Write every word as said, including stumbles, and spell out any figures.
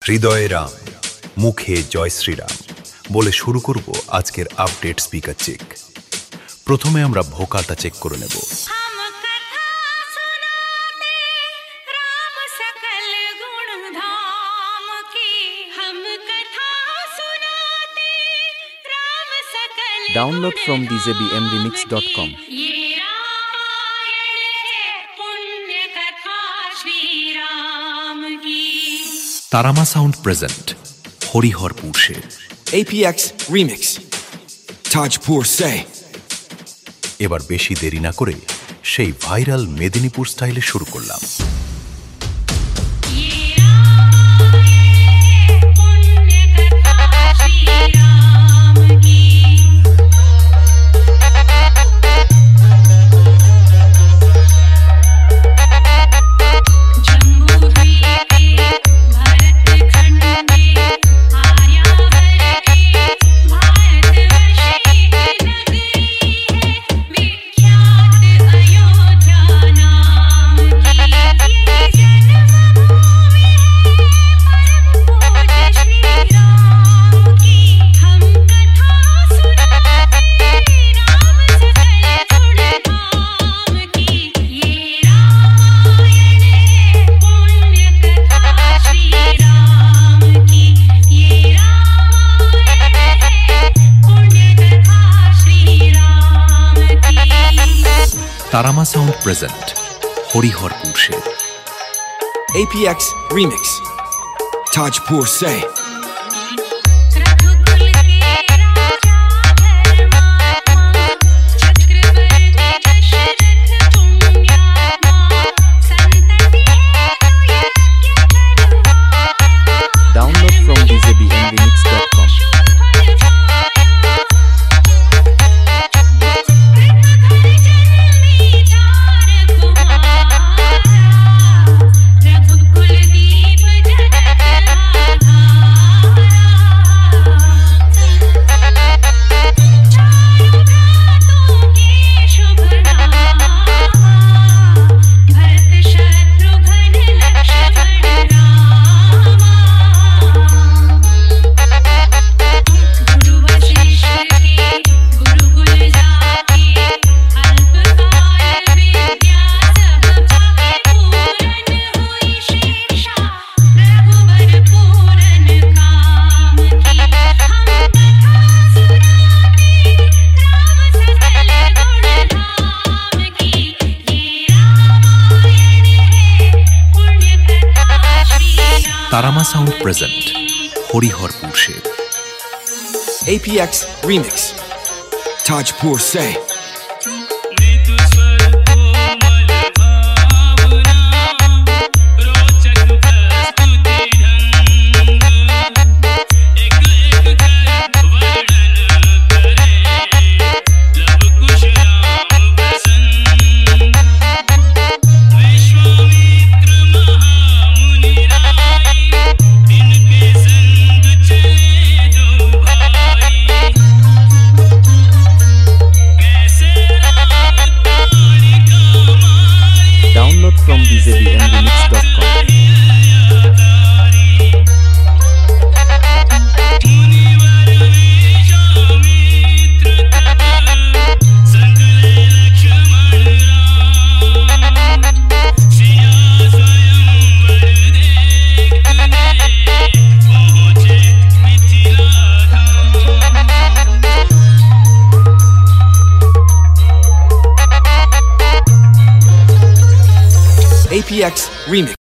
হৃদয়ে রাম, মুখে জয় শ্রীরাম বলে শুরু করব আজকের আপডেট স্পিকার চেক। প্রথমে আমরা ভোকালটা চেক করে নেব। Download from d j b m remix dot com. Tarama sound present Hariharpur Sher A P X Remix Tajpur Say। এবার বেশি দেরি না করে সেই ভাইরাল মেদিনীপুর স্টাইলে শুরু করলাম। Tarama sound present Hariharpur Sher A P X Remix Tajpur Say। Download from d j b m remix dot com. Tarama sound present Hariharpur Sher A P X Remix Tajpur Say। Download from d j b m remix dot com. A P X Remix